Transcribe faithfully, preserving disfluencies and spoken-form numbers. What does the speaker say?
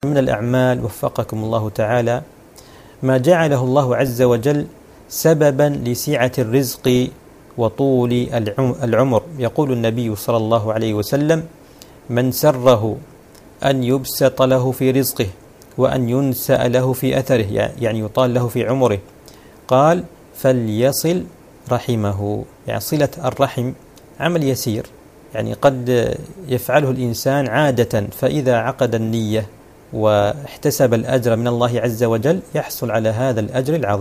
من الأعمال وفقكم الله تعالى ما جعله الله عز وجل سببا لسعة الرزق وطول العمر. يقول النبي صلى الله عليه وسلم: من سره أن يبسط له في رزقه وأن ينسأ له في أثره، يعني يطال له في عمره، قال: فليصل رحمه. يعني صلة الرحم عمل يسير، يعني قد يفعله الإنسان عادة، فإذا عقد النية واحتسب الأجر من الله عز وجل يحصل على هذا الأجر العظيم.